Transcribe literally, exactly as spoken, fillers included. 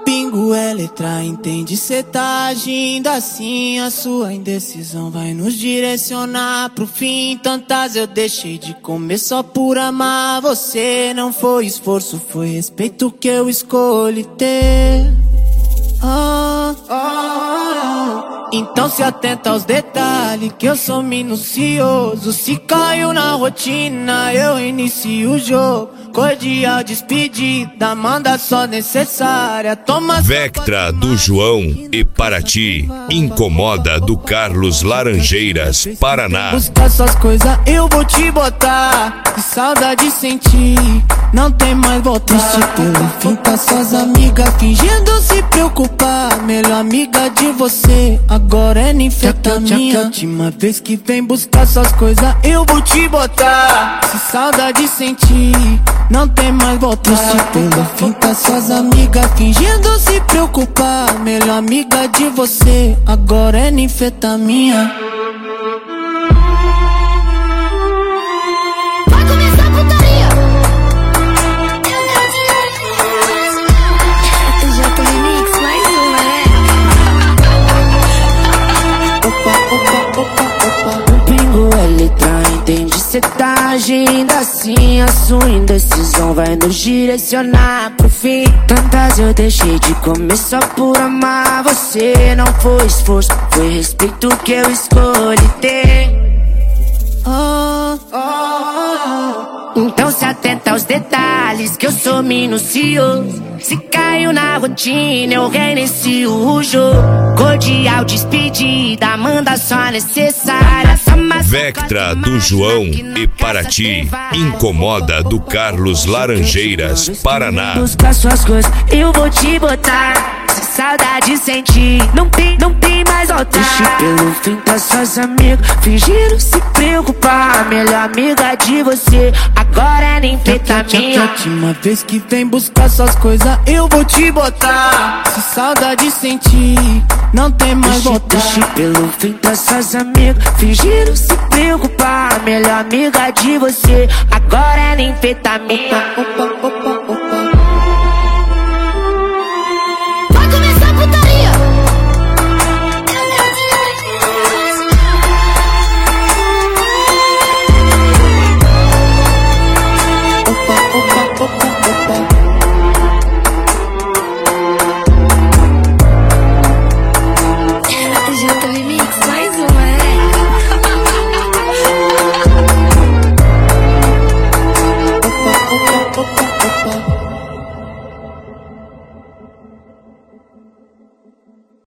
pingo é letra, entende? Cê tá agindo assim, a sua indecisão vai nos direcionar pro fim. Tantas eu deixei de comer só por amar você. Não foi esforço, foi respeito que eu escolhi ter. Ah, ah, ah. Então se atenta aos detalhes, que eu sou minucioso. Se caiu na rotina, eu inicio o jogo. Cordial despedida, manda só necessária. Toma Vectra do João e Paraty, Incomoda do Carlos Laranjeiras, Paraná. Buscar suas coisas, eu vou te botar. Que saudade sentir, não tem mais voltar. Triste pelo fim, tá suas amigas fingindo se preocupar. Melhor amiga de você, agora é ninfetamina. A última vez que vem buscar suas coisas, eu vou te botar. Se saudade sentir, não tem mais voltar. Triste pelo fim, tá suas amigas fingindo se preocupar. Melhor amiga de você, agora é ninfetamina. Vai começar a putaria. Já tô remix, mais uma, né? Opa, opa, opa, opa. Um pingo é letra, entende? Cê tá agindo assim, a sua indecisão vai nos direcionar pro fim. Tantas eu deixei de comer só por amar você. Não foi esforço, foi respeito que eu escolhi ter. Ah, ah, ah. Então se atenta aos detalhes, que eu sou minucioso. Se caiu na rotina, eu reinicio o jogo. Cordial despedida, manda só necessária. Vectra do João e Paraty, Incomoda do Carlos Laranjeiras, Paraná. Buscar suas coisas, eu vou te botar. Se saudade sentir, não tem, não tem mais voltar. Triste pelo fim, tá suas amigas fingindo se preocupar. Melhor amiga de você, agora é ninfetamina. A última vez que vem buscar suas coisas, eu vou te botar. Se saudade sentir, não tem mais voltar. Triste pelo fim, tá suas amigas fingindo se preocupar. Melhor amiga de você, agora é ninfetamina. Opa, opa, opa.